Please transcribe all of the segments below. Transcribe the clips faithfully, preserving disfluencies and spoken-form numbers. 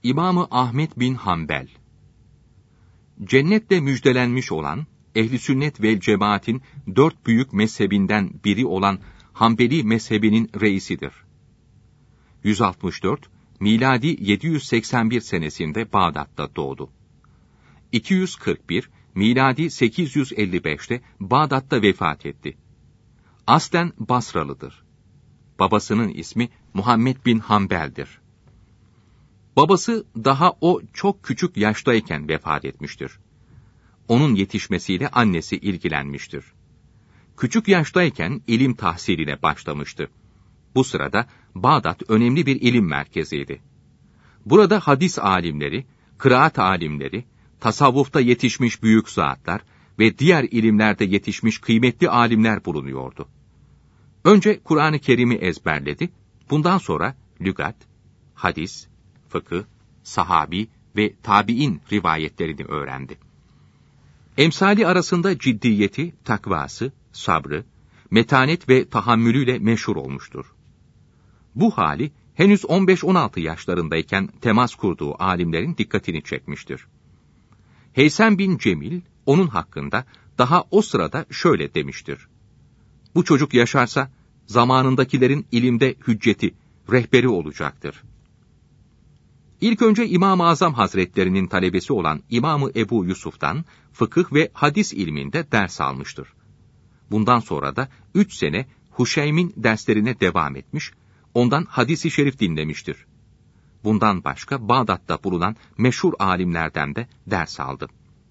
İmam-ı Ahmed bin Hanbel, cennetle müjdelenmiş olan, Ehl-i Sünnet vel Cemaat'in dört büyük mezhebinden biri olan Hanbeli mezhebinin reisidir. yüz altmış dört, miladi yedi yüz seksen bir senesinde Bağdat'ta doğdu. iki yüz kırk bir, miladi sekiz yüz elli beşte Bağdat'ta vefat etti. Aslen Basralıdır. Babasının ismi Muhammed bin Hanbel'dir. Babası daha o çok küçük yaştayken vefat etmiştir. Onun yetişmesiyle annesi ilgilenmiştir. Küçük yaştayken ilim tahsiline başlamıştı. Bu sırada Bağdat önemli bir ilim merkeziydi. Burada hadis alimleri, kıraat alimleri, tasavvufta yetişmiş büyük zatlar ve diğer ilimlerde yetişmiş kıymetli alimler bulunuyordu. Önce Kur'an-ı Kerim'i ezberledi, bundan sonra lügat, hadis, fıkıh, sahabi ve tabi'in rivayetlerini öğrendi. Emsali arasında ciddiyeti, takvası, sabrı, metanet ve tahammülüyle meşhur olmuştur. Bu hali henüz on beş on altı yaşlarındayken temas kurduğu alimlerin dikkatini çekmiştir. Heysem bin Cemil onun hakkında daha o sırada şöyle demiştir: bu çocuk yaşarsa zamanındakilerin ilimde hücceti, rehberi olacaktır. İlk önce İmam-ı Azam Hazretlerinin talebesi olan İmam-ı Ebu Yusuf'tan fıkıh ve hadis ilminde ders almıştır. Bundan sonra da üç sene Huşeym'in derslerine devam etmiş, ondan hadis-i şerif dinlemiştir. Bundan başka Bağdat'ta bulunan meşhur alimlerden de ders aldı.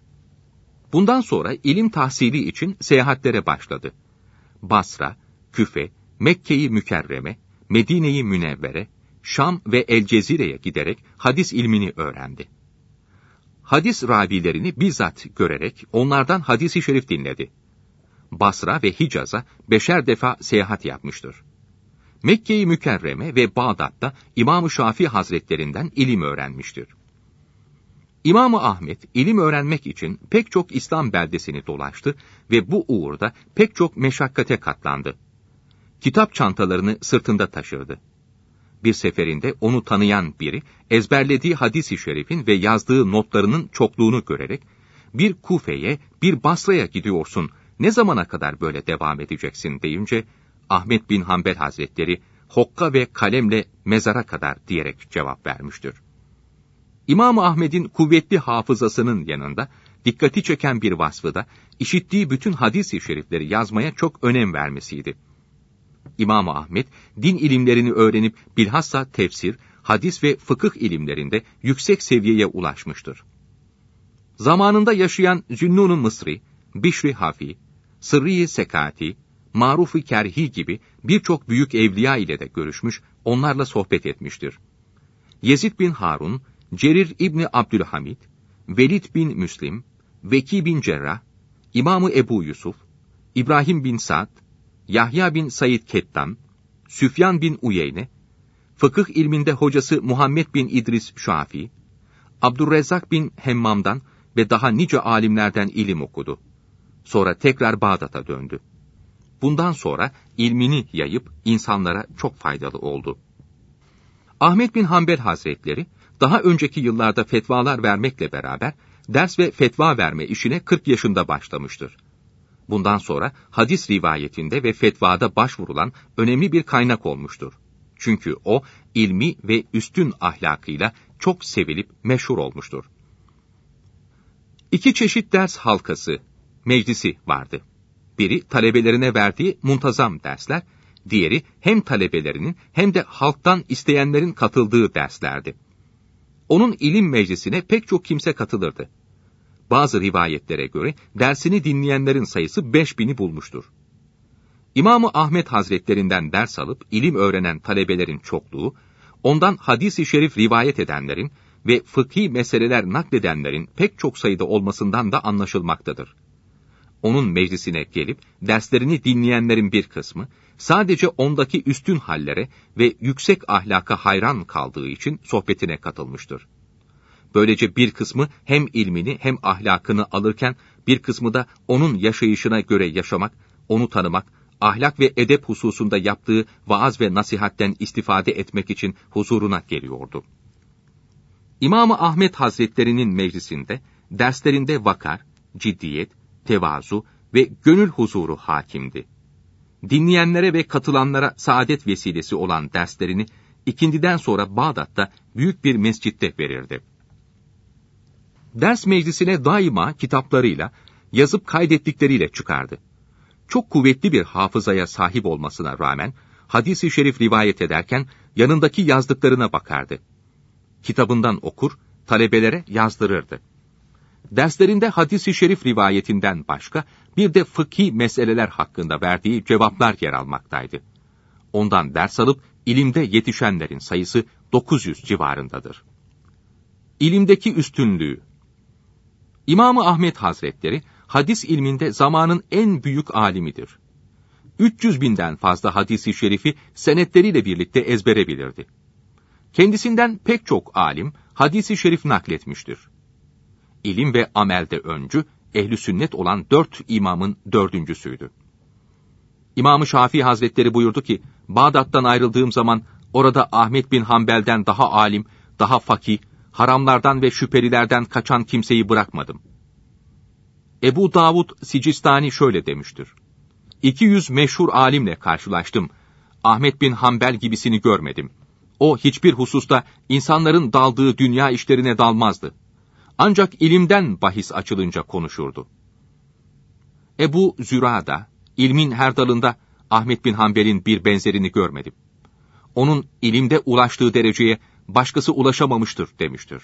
Bundan sonra ilim tahsili için seyahatlere başladı. Basra, Küfe, Mekke-i Mükerreme, Medine-i Münevvere, Şam ve El Cezire'ye giderek hadis ilmini öğrendi. Hadis ravilerini bizzat görerek onlardan hadis-i şerif dinledi. Basra ve Hicaz'a beşer defa seyahat yapmıştır. Mekke-i Mükerreme ve Bağdat'ta İmam-ı Şafii Hazretlerinden ilim öğrenmiştir. İmam-ı Ahmed ilim öğrenmek için pek çok İslam beldesini dolaştı ve bu uğurda pek çok meşakkate katlandı. Kitap çantalarını sırtında taşırdı. Bir seferinde onu tanıyan biri, ezberlediği hadis-i şerifin ve yazdığı notlarının çokluğunu görerek, bir Kufe'ye, bir Basra'ya gidiyorsun, ne zamana kadar böyle devam edeceksin deyince, Ahmed bin Hanbel Hazretleri, hokka ve kalemle mezara kadar diyerek cevap vermiştir. İmam-ı Ahmed'in kuvvetli hafızasının yanında, dikkati çeken bir vasfı da, işittiği bütün hadis-i şerifleri yazmaya çok önem vermesiydi. İmam-ı Ahmed, din ilimlerini öğrenip bilhassa tefsir, hadis ve fıkıh ilimlerinde yüksek seviyeye ulaşmıştır. Zamanında yaşayan Zünnun-u Mısri, Bişri Hafi, Sırrı-i Sekati, Maruf-i Kerhi gibi birçok büyük evliya ile de görüşmüş, onlarla sohbet etmiştir. Yezid bin Harun, Cerir İbni Abdülhamid, Velid bin Müslim, Veki bin Cerrah, İmam-ı Ebu Yusuf, İbrahim bin Sa'd, Yahya bin Said Kettam, Süfyan bin Uyeyne, fıkıh ilminde hocası Muhammed bin İdris Şafii, Abdurrezzak bin Hemmam'dan ve daha nice alimlerden ilim okudu. Sonra tekrar Bağdat'a döndü. Bundan sonra ilmini yayıp insanlara çok faydalı oldu. Ahmed bin Hanbel Hazretleri, daha önceki yıllarda fetvalar vermekle beraber, ders ve fetva verme işine kırk yaşında başlamıştır. Bundan sonra hadis rivayetinde ve fetvada başvurulan önemli bir kaynak olmuştur. Çünkü o, ilmi ve üstün ahlakıyla çok sevilip meşhur olmuştur. İki çeşit ders halkası, meclisi vardı. Biri talebelerine verdiği muntazam dersler, diğeri hem talebelerinin hem de halktan isteyenlerin katıldığı derslerdi. Onun ilim meclisine pek çok kimse katılırdı. Bazı rivayetlere göre dersini dinleyenlerin sayısı beş bini bulmuştur. İmam-ı Ahmed Hazretlerinden ders alıp ilim öğrenen talebelerin çokluğu, ondan hadis-i şerif rivayet edenlerin ve fıkhi meseleler nakledenlerin pek çok sayıda olmasından da anlaşılmaktadır. Onun meclisine gelip derslerini dinleyenlerin bir kısmı, sadece ondaki üstün hallere ve yüksek ahlaka hayran kaldığı için sohbetine katılmıştır. Böylece bir kısmı hem ilmini hem ahlakını alırken, bir kısmı da onun yaşayışına göre yaşamak, onu tanımak, ahlak ve edep hususunda yaptığı vaaz ve nasihatten istifade etmek için huzuruna geliyordu. İmam-ı Ahmed Hazretleri'nin meclisinde, derslerinde vakar, ciddiyet, tevazu ve gönül huzuru hakimdi. Dinleyenlere ve katılanlara saadet vesilesi olan derslerini ikindiden sonra Bağdat'ta büyük bir mescitte verirdi. Ders meclisine daima kitaplarıyla, yazıp kaydettikleriyle çıkardı. Çok kuvvetli bir hafızaya sahip olmasına rağmen, hadis-i şerif rivayet ederken yanındaki yazdıklarına bakardı. Kitabından okur, talebelere yazdırırdı. Derslerinde hadis-i şerif rivayetinden başka, bir de fıkhi meseleler hakkında verdiği cevaplar yer almaktaydı. Ondan ders alıp, ilimde yetişenlerin sayısı dokuz yüz civarındadır. İlimdeki üstünlüğü. İmam-ı Ahmed Hazretleri, hadis ilminde zamanın en büyük alimidir. üç yüz binden fazla hadis-i şerifi senetleriyle birlikte ezbere bilirdi. Kendisinden pek çok alim hadis-i şerif nakletmiştir. İlim ve amelde öncü, ehl-i sünnet olan dört imamın dördüncüsüydü. İmam-ı Şafii Hazretleri buyurdu ki, Bağdat'tan ayrıldığım zaman orada Ahmed bin Hanbel'den daha alim, daha fakih, haramlardan ve şüphelilerden kaçan kimseyi bırakmadım. Ebu Davud Sicistani şöyle demiştir: iki yüz meşhur alimle karşılaştım. Ahmed bin Hanbel gibisini görmedim. O hiçbir hususta insanların daldığı dünya işlerine dalmazdı. Ancak ilimden bahis açılınca konuşurdu. Ebu Züra'da, ilmin her dalında Ahmed bin Hanbel'in bir benzerini görmedim. Onun ilimde ulaştığı dereceye başkası ulaşamamıştır demiştir.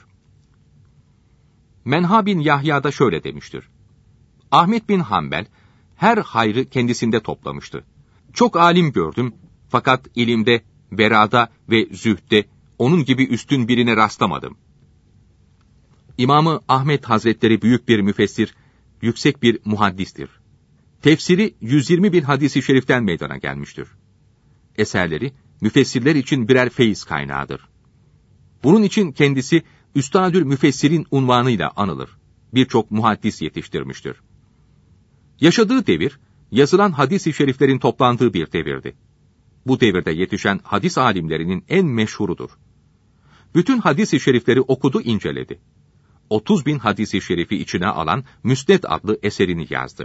Menha bin Yahya da şöyle demiştir: Ahmed bin Hanbel her hayrı kendisinde toplamıştı. Çok alim gördüm fakat ilimde, berada ve zühde onun gibi üstün birine rastlamadım. İmam-ı Ahmed Hazretleri büyük bir müfessir, yüksek bir muhaddistir. Tefsiri yüz yirmi bin hadis-i şeriften meydana gelmiştir. Eserleri müfessirler için birer feyiz kaynağıdır. Bunun için kendisi Üstadül Müfessirin unvanıyla anılır. Birçok muhaddis yetiştirmiştir. Yaşadığı devir, yazılan hadis-i şeriflerin toplandığı bir devirdi. Bu devirde yetişen hadis alimlerinin en meşhurudur. Bütün hadis-i şerifleri okudu, inceledi. otuz bin hadis-i şerifi içine alan Müsned adlı eserini yazdı.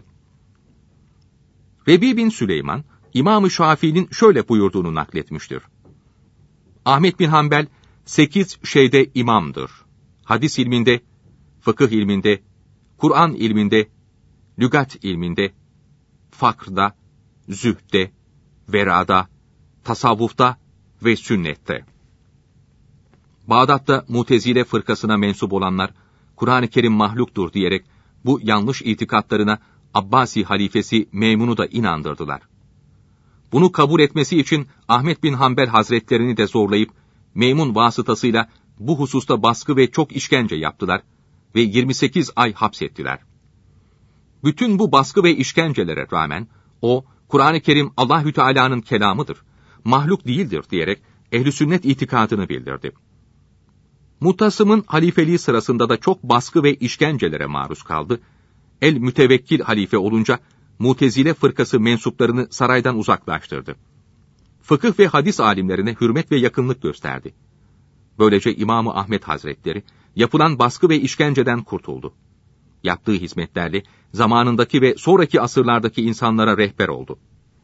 Rebi bin Süleyman, İmam-ı Şafii'nin şöyle buyurduğunu nakletmiştir: Ahmed bin Hanbel, sekiz şeyde imamdır. Hadis ilminde, fıkıh ilminde, Kur'an ilminde, lügat ilminde, fakrda, zühde, verada, tasavvufta ve sünnette. Bağdat'ta Mutezile fırkasına mensup olanlar, Kur'an-ı Kerim mahluktur diyerek bu yanlış itikatlarına Abbasi halifesi Memun'u da inandırdılar. Bunu kabul etmesi için Ahmed bin Hanbel Hazretlerini de zorlayıp Memun vasıtasıyla bu hususta baskı ve çok işkence yaptılar ve yirmi sekiz ay hapsettiler. Bütün bu baskı ve işkencelere rağmen o, Kur'an-ı Kerim Allahü Teala'nın kelamıdır, mahluk değildir diyerek ehl-i sünnet itikadını bildirdi. Mutasım'ın halifeliği sırasında da çok baskı ve işkencelere maruz kaldı. El mütevekkil halife olunca Mutezile fırkası mensuplarını saraydan uzaklaştırdı. Fıkıh ve hadis alimlerine hürmet ve yakınlık gösterdi. Böylece İmam-ı Ahmed Hazretleri yapılan baskı ve işkenceden kurtuldu. Yaptığı hizmetlerle zamanındaki ve sonraki asırlardaki insanlara rehber oldu.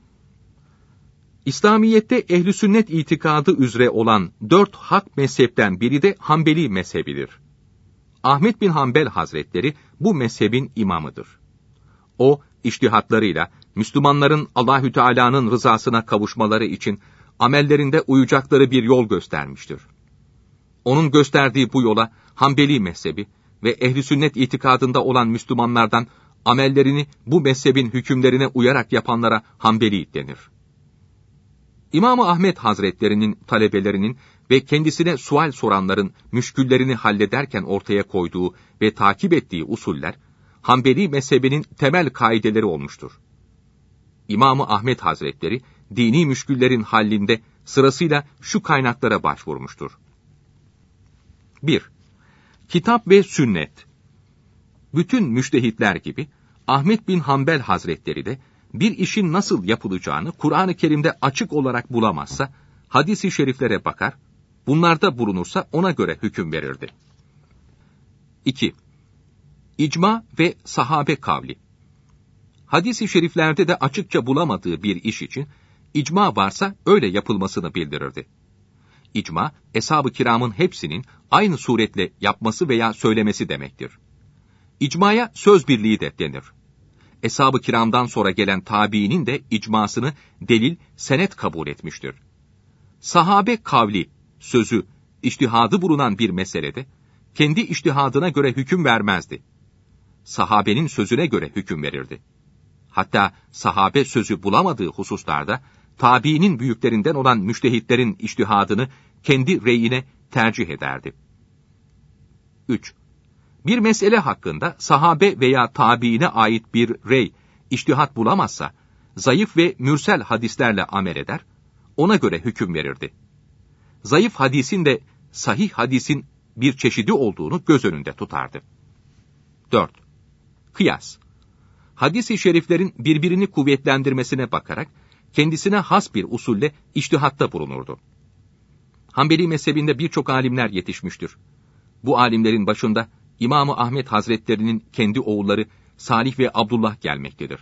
İslamiyet'te ehl-i sünnet itikadı üzere olan dört hak mezhepten biri de Hanbeli mezhebidir. Ahmed bin Hanbel Hazretleri bu mezhebin imamıdır. O, içtihatlarıyla Müslümanların Allahü Teala'nın rızasına kavuşmaları için amellerinde uyacakları bir yol göstermiştir. Onun gösterdiği bu yola Hanbeli mezhebi ve ehl-i sünnet itikadında olan Müslümanlardan amellerini bu mezhebin hükümlerine uyarak yapanlara Hanbeli denir. İmam-ı Ahmed Hazretlerinin talebelerinin ve kendisine sual soranların müşküllerini hallederken ortaya koyduğu ve takip ettiği usuller, Hanbeli mezhebinin temel kaideleri olmuştur. İmam-ı Ahmed Hazretleri, dini müşküllerin hallində sırasıyla şu kaynaklara başvurmuştur. bir. Kitap ve sünnet. Bütün müştehitler gibi, Ahmed bin Hanbel Hazretleri de, bir işin nasıl yapılacağını Kur'an-ı Kerim'de açık olarak bulamazsa, hadis-i şeriflere bakar, bunlarda bulunursa ona göre hüküm verirdi. İki. İcma ve sahabe kavli. Hadis-i şeriflerde de açıkça bulamadığı bir iş için, icma varsa öyle yapılmasını bildirirdi. İcma, eshab-ı kiramın hepsinin aynı suretle yapması veya söylemesi demektir. İcmaya söz birliği de denir. Eshab-ı kiramdan sonra gelen tabiinin de icmasını delil, senet kabul etmiştir. Sahabe kavli, sözü, içtihadı bulunan bir meselede, kendi içtihadına göre hüküm vermezdi. Sahabenin sözüne göre hüküm verirdi. Hatta sahabe sözü bulamadığı hususlarda, tabiinin büyüklerinden olan müştehitlerin içtihadını kendi reyine tercih ederdi. Üç. Bir mesele hakkında sahabe veya tabiine ait bir rey, içtihat bulamazsa, zayıf ve mürsel hadislerle amel eder, ona göre hüküm verirdi. Zayıf hadisin de sahih hadisin bir çeşidi olduğunu göz önünde tutardı. Dört. Kıyas. Hadis-i şeriflerin birbirini kuvvetlendirmesine bakarak, kendisine has bir usulle içtihatta bulunurdu. Hanbeli mezhebinde birçok alimler yetişmiştir. Bu alimlerin başında İmam-ı Ahmet Hazretlerinin kendi oğulları Salih ve Abdullah gelmektedir.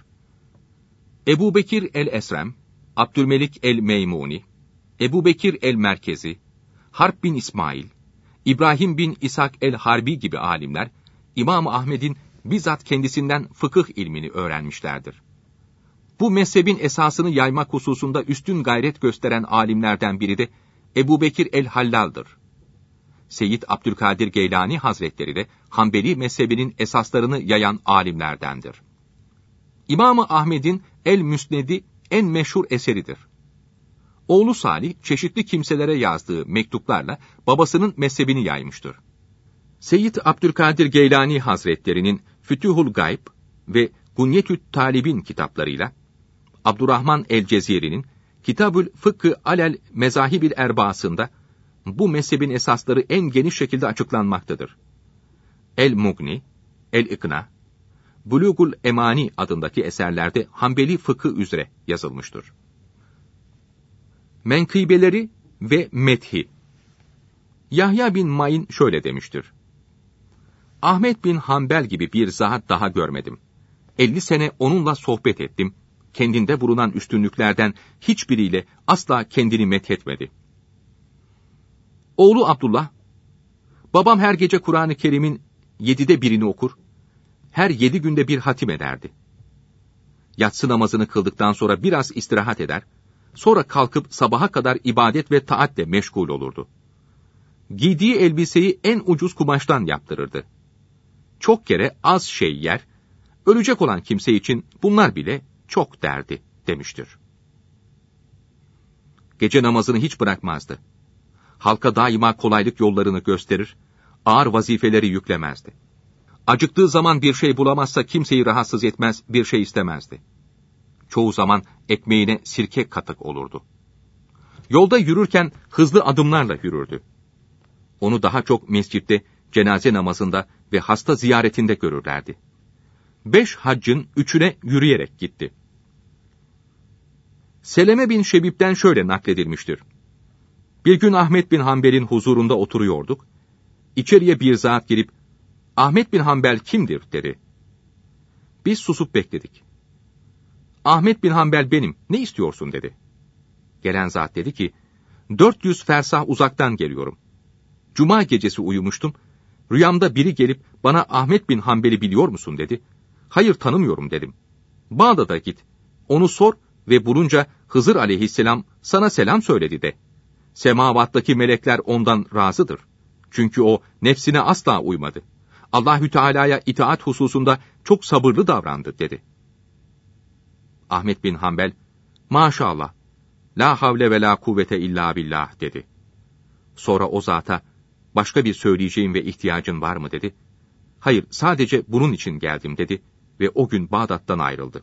Ebu Bekir el-Esrem, Abdülmelik el-Meymuni, Ebu Bekir el-Merkezi, Harp bin İsmail, İbrahim bin İshak el-Harbi gibi alimler, İmam-ı Ahmet'in bizzat kendisinden fıkıh ilmini öğrenmişlerdir. Bu mezhebin esasını yaymak hususunda üstün gayret gösteren alimlerden biri de Ebu Bekir el-Hallal'dır. Seyyid Abdülkadir Geylani Hazretleri de Hanbeli mezhebinin esaslarını yayan alimlerdendir. İmam-ı Ahmet'in El-Müsned'i en meşhur eseridir. Oğlu Salih, çeşitli kimselere yazdığı mektuplarla babasının mezhebini yaymıştır. Seyyid Abdülkadir Geylani Hazretleri'nin Fütuhul Gayb ve Gunyetü't Talibin kitaplarıyla, Abdurrahman el-Ceziri'nin Kitabül Fıkkı alel Mezahibil Erba'sında bu mezhebin esasları en geniş şekilde açıklanmaktadır. El-Mugni, El-İkna, Bulugul Emani adındaki eserlerde Hanbeli fıkı üzere yazılmıştır. Menkıbeleri ve Methi. Yahya bin Ma'in şöyle demiştir: Ahmet bin Hanbel gibi bir zat daha görmedim. elli sene onunla sohbet ettim. Kendinde bulunan üstünlüklerden hiçbiriyle asla kendini methetmedi. Oğlu Abdullah, babam her gece Kur'an-ı Kerim'in yedide birini okur, her yedi günde bir hatim ederdi. Yatsı namazını kıldıktan sonra biraz istirahat eder, sonra kalkıp sabaha kadar ibadet ve taatle meşgul olurdu. Giydiği elbiseyi en ucuz kumaştan yaptırırdı. Çok kere az şey yer, ölecek olan kimse için bunlar bile çok derdi demiştir. Gece namazını hiç bırakmazdı. Halka daima kolaylık yollarını gösterir, ağır vazifeleri yüklemezdi. Acıktığı zaman bir şey bulamazsa kimseyi rahatsız etmez, bir şey istemezdi. Çoğu zaman ekmeğine sirke katık olurdu. Yolda yürürken hızlı adımlarla yürürdü. Onu daha çok mescitte, cenaze namazında ve hasta ziyaretinde görürlerdi. Beş haccın üçüne yürüyerek gitti. Seleme bin Şebib'den şöyle nakledilmiştir: Bir gün Ahmet bin Hanbel'in huzurunda oturuyorduk. İçeriye bir zat girip, Ahmet bin Hanbel kimdir dedi. Biz susup bekledik. Ahmet bin Hanbel benim, ne istiyorsun dedi. Gelen zat dedi ki, dört yüz fersah uzaktan geliyorum. Cuma gecesi uyumuştum. Rüyamda biri gelip bana Ahmet bin Hanbel'i biliyor musun dedi. Hayır, tanımıyorum dedim. Bağdat'a git, onu sor ve bulunca Hızır aleyhisselam sana selam söyledi de. Semavattaki melekler ondan razıdır. Çünkü o nefsine asla uymadı. Allahü Teala'ya itaat hususunda çok sabırlı davrandı dedi. Ahmet bin Hanbel, maşallah, la havle ve la kuvvete illa billah dedi. Sonra o zata, başka bir söyleyeceğin ve ihtiyacın var mı dedi. Hayır, sadece bunun için geldim dedi ve o gün Bağdat'tan ayrıldı.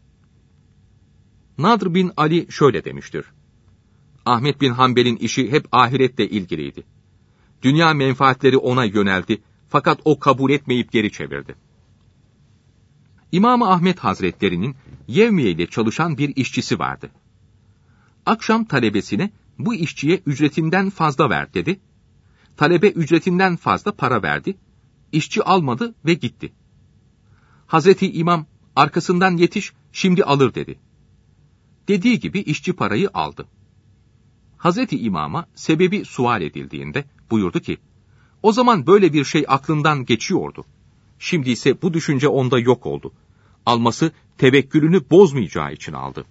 Nadr bin Ali şöyle demiştir: Ahmet bin Hanbel'in işi hep ahiretle ilgiliydi. Dünya menfaatleri ona yöneldi, fakat o kabul etmeyip geri çevirdi. İmam-ı Ahmet Hazretleri'nin yevmiye ile çalışan bir işçisi vardı. Akşam talebesine bu işçiye ücretinden fazla ver dedi. Talebe ücretinden fazla para verdi. işçi almadı ve gitti. Hazreti İmam, arkasından yetiş, şimdi alır dedi. Dediği gibi işçi parayı aldı. Hazreti İmam'a sebebi sual edildiğinde buyurdu ki, o zaman böyle bir şey aklından geçiyordu. Şimdi ise bu düşünce onda yok oldu. Alması tevekkülünü bozmayacağı için aldı.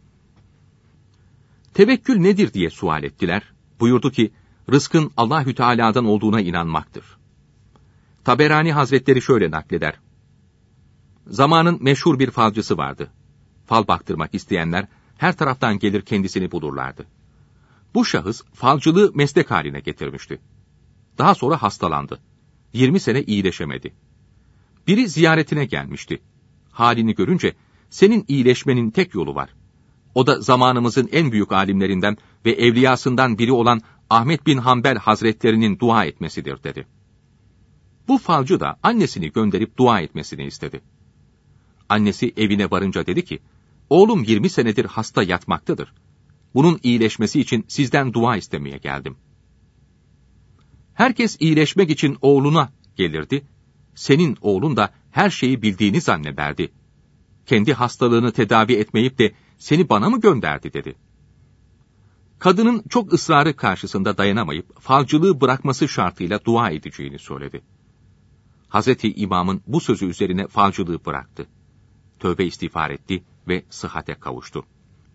Tevekkül nedir diye sual ettiler. Buyurdu ki, rızkın Allahü Teala'dan olduğuna inanmaktır. Taberani Hazretleri şöyle nakleder. Zamanın meşhur bir falcısı vardı. Fal baktırmak isteyenler her taraftan gelir kendisini bulurlardı. Bu şahıs falcılığı meslek haline getirmişti. Daha sonra hastalandı. yirmi sene iyileşemedi. Biri ziyaretine gelmişti. Halini görünce, senin iyileşmenin tek yolu var. O da zamanımızın en büyük alimlerinden ve evliyasından biri olan Ahmet bin Hanbel Hazretlerinin dua etmesidir dedi. Bu falcı da annesini gönderip dua etmesini istedi. Annesi evine varınca dedi ki, oğlum yirmi senedir hasta yatmaktadır. Bunun iyileşmesi için sizden dua istemeye geldim. Herkes iyileşmek için oğluna gelirdi. Senin oğlun da her şeyi bildiğini zannederdi. Kendi hastalığını tedavi etmeyip de seni bana mı gönderdi dedi. Kadının çok ısrarı karşısında dayanamayıp falcılığı bırakması şartıyla dua edeceğini söyledi. Hazreti İmam'ın bu sözü üzerine falcılığı bıraktı. Tövbe istiğfar etti ve sıhhate kavuştu.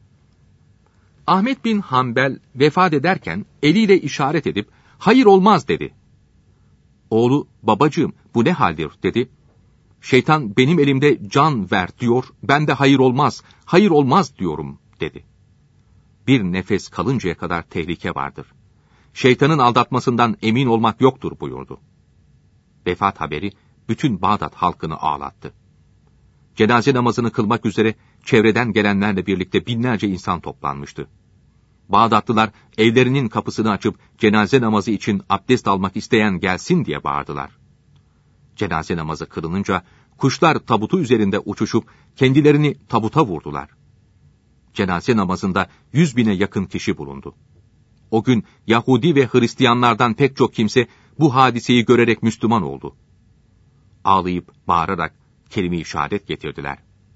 Ahmet bin Hanbel vefat ederken eliyle işaret edip hayır olmaz dedi. Oğlu, babacığım bu ne haldir dedi. Şeytan benim elimde can ver diyor, ben de hayır olmaz, hayır olmaz diyorum dedi. Bir nefes kalıncaya kadar tehlike vardır. Şeytanın aldatmasından emin olmak yoktur buyurdu. Vefat haberi bütün Bağdat halkını ağlattı. Cenaze namazını kılmak üzere çevreden gelenlerle birlikte binlerce insan toplanmıştı. Bağdatlılar evlerinin kapısını açıp cenaze namazı için abdest almak isteyen gelsin diye bağırdılar. Cenaze namazı kılınınca kuşlar tabutu üzerinde uçuşup kendilerini tabuta vurdular. Cenaze namazında yüz bine yakın kişi bulundu. O gün Yahudi ve Hristiyanlardan pek çok kimse bu hadiseyi görerek Müslüman oldu. Ağlayıp bağırarak kelime-i şehadet getirdiler.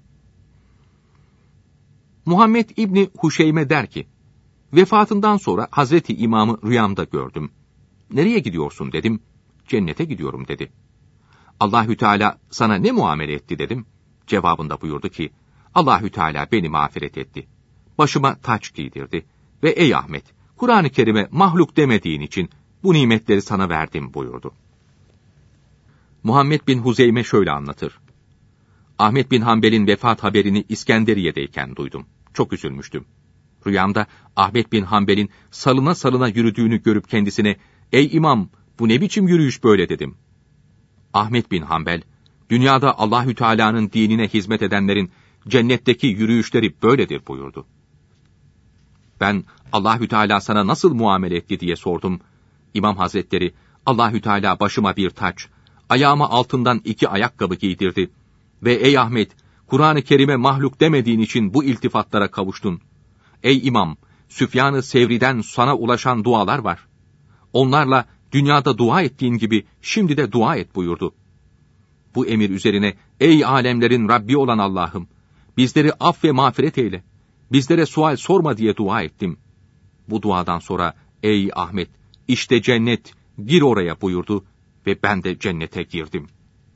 Muhammed İbni Huşeyme der ki, vefatından sonra Hazreti İmam'ı rüyamda gördüm. Nereye gidiyorsun dedim. Cennete gidiyorum dedi. Allahü Teala sana ne muamele etti dedim. Cevabında buyurdu ki, Allahü Teala beni mağfiret etti. Başıma taç giydirdi ve ey Ahmet, Kur'an-ı Kerim'e mahluk demediğin için bu nimetleri sana verdim buyurdu. Muhammed bin Huzeyme şöyle anlatır. Ahmet bin Hanbel'in vefat haberini İskenderiye'deyken duydum. Çok üzülmüştüm. Rüyamda Ahmet bin Hanbel'in salına salına yürüdüğünü görüp kendisine, ey imam bu ne biçim yürüyüş böyle dedim. Ahmet bin Hanbel, dünyada Allahü Teala'nın dinine hizmet edenlerin cennetteki yürüyüşleri böyledir buyurdu. Ben Allahü Teala sana nasıl muamele etti diye sordum. İmam Hazretleri, Allahü Teala başıma bir taç, ayağıma altından iki ayakkabı giydirdi ve ey Ahmet, Kur'an-ı Kerim'e mahluk demediğin için bu iltifatlara kavuştun. Ey imam, Süfyan-ı Sevri'den sana ulaşan dualar var. Onlarla dünyada dua ettiğin gibi şimdi de dua et buyurdu. Bu emir üzerine, ey alemlerin Rabbi olan Allah'ım, bizleri aff ve mağfiret eyle, bizlere sual sorma diye dua ettim. Bu duadan sonra, ey Ahmet, işte cennet, gir oraya buyurdu ve ben de cennete girdim.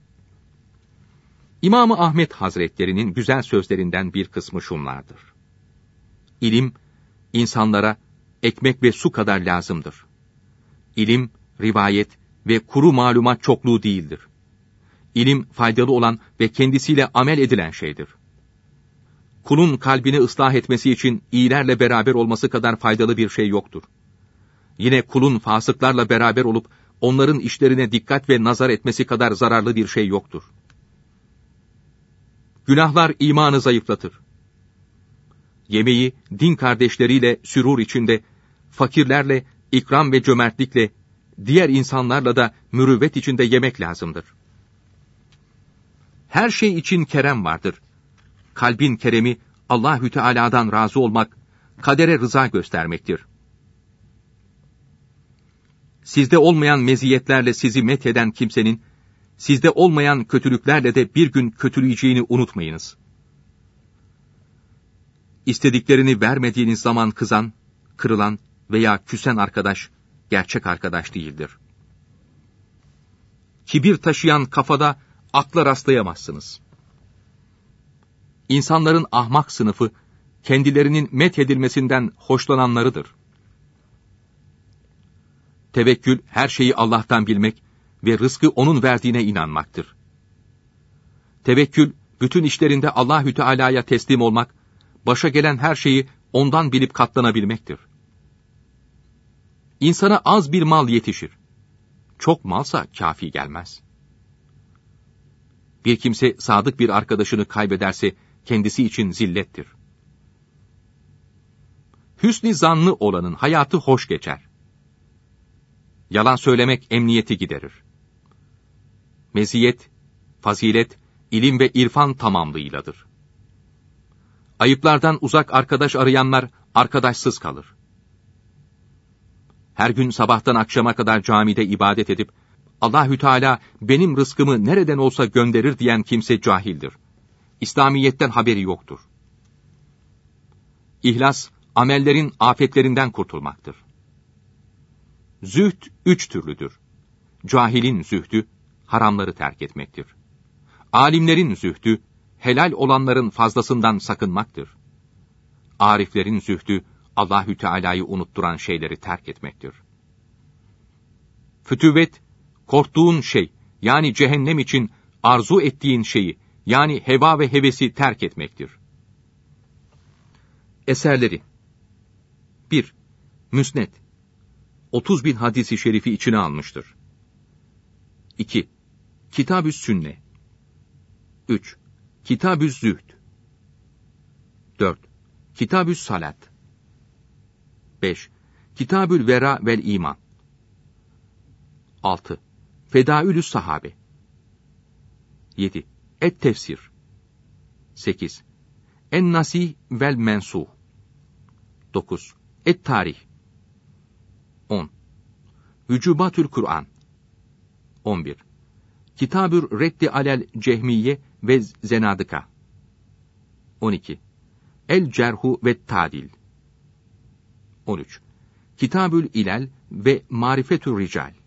İmam-ı Ahmet Hazretlerinin güzel sözlerinden bir kısmı şunlardır. İlim, insanlara ekmek ve su kadar lazımdır. İlim, rivayet ve kuru malumat çokluğu değildir. İlim, faydalı olan ve kendisiyle amel edilen şeydir. Kulun kalbini ıslah etmesi için iyilerle beraber olması kadar faydalı bir şey yoktur. Yine kulun fasıklarla beraber olup onların işlerine dikkat ve nazar etmesi kadar zararlı bir şey yoktur. Günahlar imanı zayıflatır. Yemeği din kardeşleriyle sürur içinde, fakirlerle ikram ve cömertlikle, diğer insanlarla da mürüvvet içinde yemek lazımdır. Her şey için kerem vardır. Kalbin keremi Allahü Teala'dan razı olmak, kadere rıza göstermektir. Sizde olmayan meziyetlerle sizi metheden kimsenin, Sizde olmayan kötülüklerle de bir gün kötüleyeceğini unutmayınız. İstediklerini vermediğiniz zaman kızan, kırılan veya küsen arkadaş, gerçek arkadaş değildir. Kibir taşıyan kafada akla rastlayamazsınız. İnsanların ahmak sınıfı, kendilerinin methedilmesinden hoşlananlarıdır. Tevekkül, her şeyi Allah'tan bilmek ve rızkı O'nun verdiğine inanmaktır. Tevekkül, bütün işlerinde Allahü Teala'ya teslim olmak, başa gelen her şeyi O'ndan bilip katlanabilmektir. İnsana az bir mal yetişir. Çok malsa kâfi gelmez. Bir kimse sadık bir arkadaşını kaybederse kendisi için zillettir. Hüsnü zanlı olanın hayatı hoş geçer. Yalan söylemek emniyeti giderir. Meziyet, fazilet, ilim ve irfan tamamlığıyladır. Ayıplardan uzak arkadaş arayanlar arkadaşsız kalır. Her gün sabahtan akşama kadar camide ibadet edip, Allahü Teala benim rızkımı nereden olsa gönderir diyen kimse cahildir. İslamiyetten haberi yoktur. İhlas, amellerin afetlerinden kurtulmaktır. Zühd üç türlüdür. Cahilin zühdü, haramları terk etmektir. Alimlerin zühdü, helal olanların fazlasından sakınmaktır. Ariflerin zühdü, Allahü Teala'yı unutturan şeyleri terk etmektir. Fütüvet, korktuğun şey, yani cehennem için arzu ettiğin şeyi, yani heva ve hevesi terk etmektir. Eserleri bir. Müsned, otuz bin hadisi şerifi içine almıştır. iki. Kitab-ü Sünne. üç. Kitab-ü Zühd. dört. Kitab-ü Salat. beş. Kitab-ül Vera vel İman. altı. Fedaülü Sahabe. yedi. Et-Tefsir. sekiz. En-Nasih vel Mensuh. dokuz. Et-Tarih. on. Vücubatül Kur'an. on bir. Kitab-ül Reddi alel Cehmiye ve Zenadıka. on iki. El Cerhu ve Tadil. on üç. Kitab-ül İlal ve Marifetür Rical.